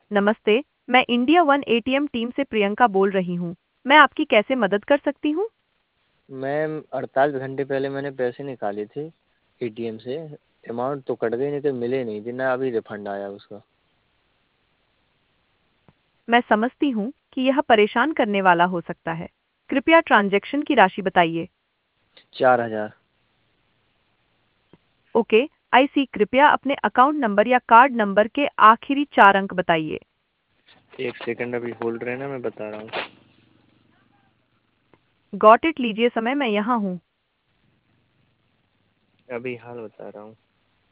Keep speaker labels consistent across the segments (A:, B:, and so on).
A: नमस्ते, मैं India one ATM team से प्रियंका बोल रही हूँ। मैं आपकी कैसे मदद कर सकती हूँ?
B: मैम 48 घंटे पहले मैंने पैसे निकाले थे एटीएम से। अमाउंट तो कट गई, नहीं तो मिले नहीं थे ना, अभी रिफंड आया उसका।
A: मैं समझती हूँ कि यह परेशान करने वाला हो सकता है। कृपया ट्रांजैक्शन की राशि बताइए।
B: 4000।
A: Okay, I see. कृपया अपने अकाउंट नंबर या कार्ड नंबर के आखिरी 4 अंक बताइए।
B: एक सेकंड अभी होल्ड रहना, मैं बता रहा हूँ।
A: गॉट इट, लीजिए समय, मैं यहाँ हूँ।
B: अभी हाल बता रहा हूँ।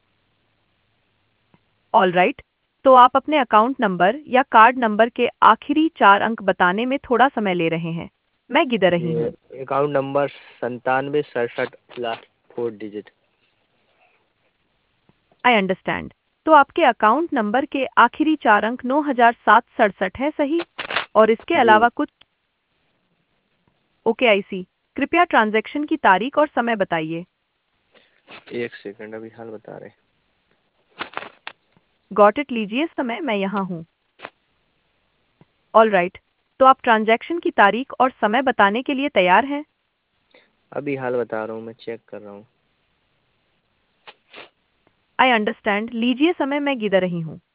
A: ऑल राइट, तो आप अपने अकाउंट नंबर या कार्ड नंबर के आखिरी 4 अंक बताने में थोड़ा समय ले रहे हैं। मैं गिन रही
B: ये
A: हूँ।
B: Account number 9767 last 4 digit.
A: I understand. तो आपके अकाउंट नंबर के आखिरी 4 अंक 9767 है, सही? और इसके
B: जी।
A: अलावा कुछ? Okay, I see. कृपया ट्रांजैक्शन की तारीख और समय बताइए।
B: एक सेकंड अभी हाल बता रहे।
A: गॉट इट, लीजिए समय, मैं यहाँ हूँ। ऑल राइट, तो आप ट्रांजैक्शन की तारीख और समय बताने के लिए तैयार हैं?
B: अभी हाल बता रहा हूँ, मैं चेक कर रहा हूँ।
A: आई अंडरस्टैंड, लीजिए समय, मैं गिन रही हूँ।